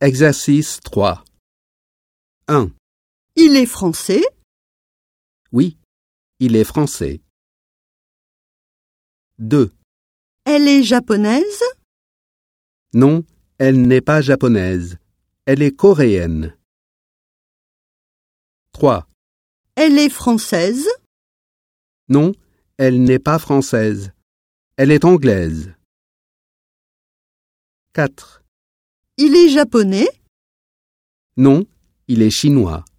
Exercice 3. 1. Il est français? Oui, il est français. 2. Elle est japonaise? Non, elle n'est pas japonaise. Elle est coréenne. 3. Elle est française? Non, elle n'est pas française. Elle est anglaise. 4. Il est japonais? Non, il est chinois.